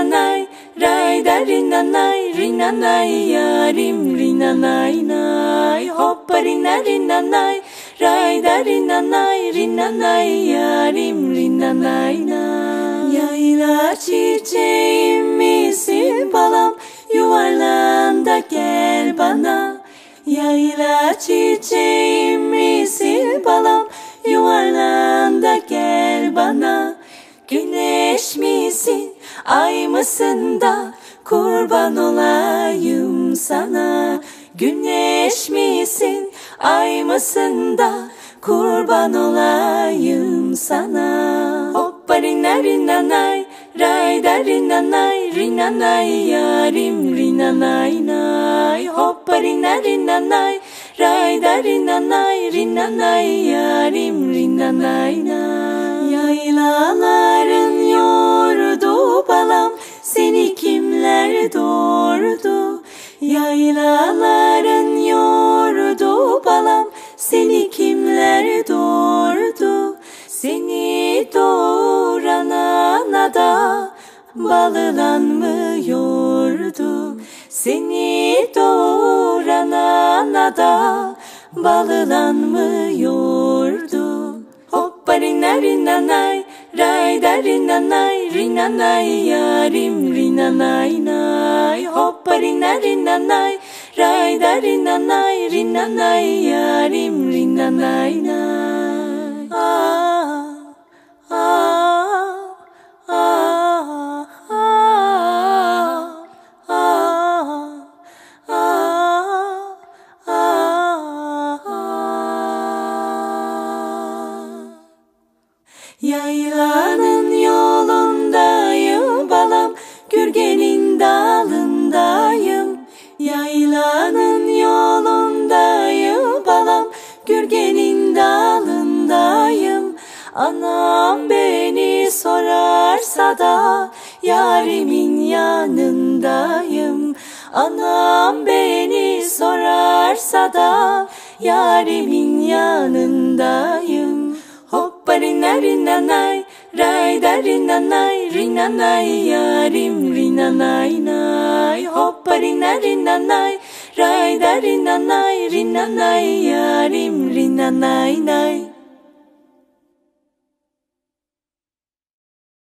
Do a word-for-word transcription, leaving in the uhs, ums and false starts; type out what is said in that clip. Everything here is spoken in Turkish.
rinanay, ray da rinanay, rinanay yarim rinanay nay. Hoppa rina rinanay, ray da rinanay, rinanay yarim rinanay nay. Yayla çiçeğim misin balam, yuvarlan da gel bana. Yayla çiçeğim misin balam, yuvarlan da gel bana. Güneş misin, ay mısın da kurban olayım sana. Güneş misin, ay mısın da kurban olayım sana. Hoppa rina rinanay, ray da rinanay, rinanay yarim rinanay nay. Hoppa rina rinanay, ray da rinanay, rinanay yarim rinanay nay. Yaylaların yordu balam, seni kimler doğurdu? Yaylaların yordu balam, seni kimler doğurdu? Seni doğuran ana da balılan mı yordu? Seni doğuran ana da balılan mı yordu? Hoppa rina rinanay, ray da rinanay, rinanay yarim rinanay nay. Hoppa rina rinanay, ray da rinanay, rinanay yarim rinanay nay. Ah, ah, ah, ah, ah, ah, ah, ah. Yaylanın yolundayım balam, gürgenin dalındayım. Yaylanın yolundayım balam, gürgenin dalındayım. Anam beni sorarsa da yarimin yanındayım. Anam beni sorarsa da yarimin yanındayım. Hoppa rina rinanay, ray da rinanay, rinanay yarim rinanay nay. Hoppa rina rinanay, ray da rinanay, rinanay yarim rinanay nay.